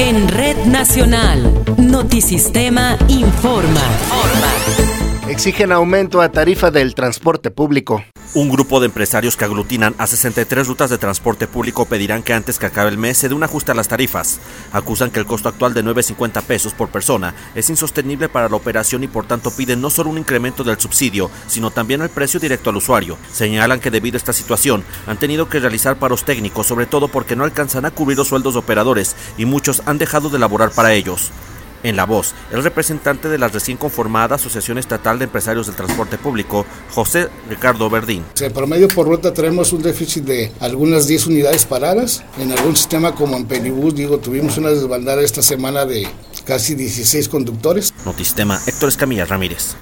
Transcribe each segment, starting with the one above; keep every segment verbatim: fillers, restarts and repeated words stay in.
En Red Nacional, Notisistema informa. Exigen aumento a tarifa del transporte público. Un grupo de empresarios que aglutinan a sesenta y tres rutas de transporte público pedirán que antes que acabe el mes se dé un ajuste a las tarifas. Acusan que el costo actual de nueve cincuenta pesos por persona es insostenible para la operación y por tanto piden no solo un incremento del subsidio, sino también el precio directo al usuario. Señalan que debido a esta situación han tenido que realizar paros técnicos, sobre todo porque no alcanzan a cubrir los sueldos de operadores y muchos han dejado de laborar para ellos. En La Voz, el representante de la recién conformada Asociación Estatal de Empresarios del Transporte Público, José Ricardo Verdín. En promedio por ruta tenemos un déficit de algunas diez unidades paradas. En algún sistema como en Penibus, digo, tuvimos una desbandada esta semana de casi dieciséis conductores. Notisistema, Héctor Escamilla Ramírez.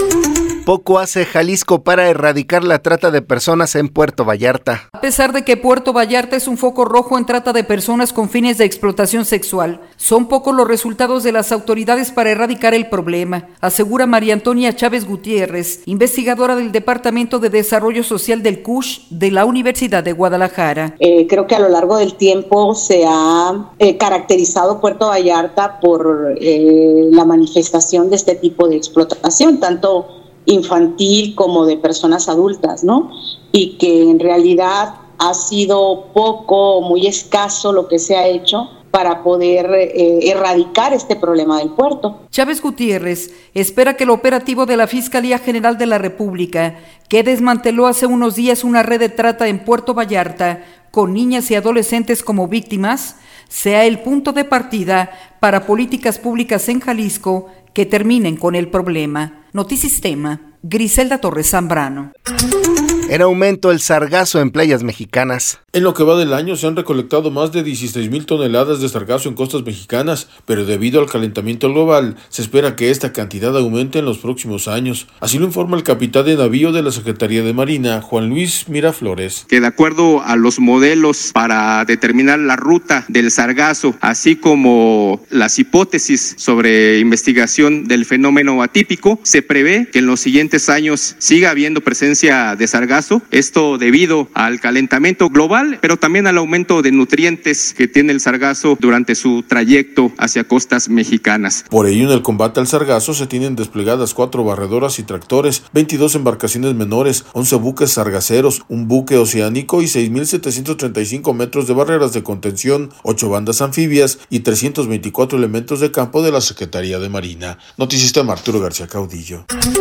Poco hace Jalisco para erradicar la trata de personas en Puerto Vallarta. A pesar de que Puerto Vallarta es un foco rojo en trata de personas con fines de explotación sexual, son pocos los resultados de las autoridades para erradicar el problema, asegura María Antonia Chávez Gutiérrez, investigadora del Departamento de Desarrollo Social del C U S H de la Universidad de Guadalajara. Eh, creo que a lo largo del tiempo se ha eh, caracterizado Puerto Vallarta por eh, la manifestación de este tipo de explotación, tanto infantil como de personas adultas, ¿no? Y que en realidad ha sido poco, muy escaso lo que se ha hecho para poder eh, erradicar este problema del puerto. Chávez Gutiérrez espera que el operativo de la Fiscalía General de la República, que desmanteló hace unos días una red de trata en Puerto Vallarta con niñas y adolescentes como víctimas, sea el punto de partida para políticas públicas en Jalisco que terminen con el problema. Notisistema, Griselda Torres Zambrano. En aumento el sargazo en playas mexicanas. En lo que va del año se han recolectado más de dieciséis mil toneladas de sargazo en costas mexicanas, pero debido al calentamiento global, se espera que esta cantidad aumente en los próximos años. Así lo informa el capitán de navío de la Secretaría de Marina, Juan Luis Miraflores. Que de acuerdo a los modelos para determinar la ruta del sargazo, así como las hipótesis sobre investigación del fenómeno atípico, se prevé que en los siguientes años siga habiendo presencia de sargazo. Esto debido al calentamiento global, pero también al aumento de nutrientes que tiene el sargazo durante su trayecto hacia costas mexicanas. Por ello, en el combate al sargazo se tienen desplegadas cuatro barredoras y tractores, veintidós embarcaciones menores, once buques sargaceros, un buque oceánico y seis mil setecientos treinta y cinco metros de barreras de contención, ocho bandas anfibias y trescientos veinticuatro elementos de campo de la Secretaría de Marina. Notisistema, Arturo García Caudillo.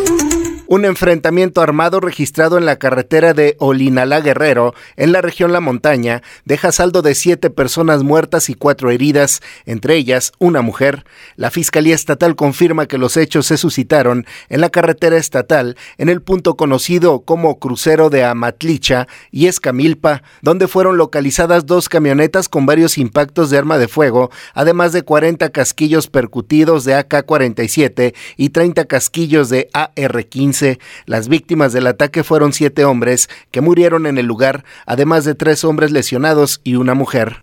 Un enfrentamiento armado registrado en la carretera de Olinalá Guerrero, en la región La Montaña, deja saldo de siete personas muertas y cuatro heridas, entre ellas una mujer. La Fiscalía Estatal confirma que los hechos se suscitaron en la carretera estatal, en el punto conocido como crucero de Amatlicha y Escamilpa, donde fueron localizadas dos camionetas con varios impactos de arma de fuego, además de cuarenta casquillos percutidos de A K cuarenta y siete y treinta casquillos de A R quince. Las víctimas del ataque fueron siete hombres que murieron en el lugar, además de tres hombres lesionados y una mujer.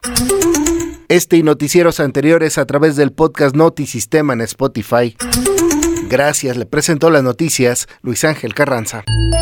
Este y noticieros anteriores a través del podcast Notisistema en Spotify. Gracias, le presentó las noticias Luis Ángel Carranza.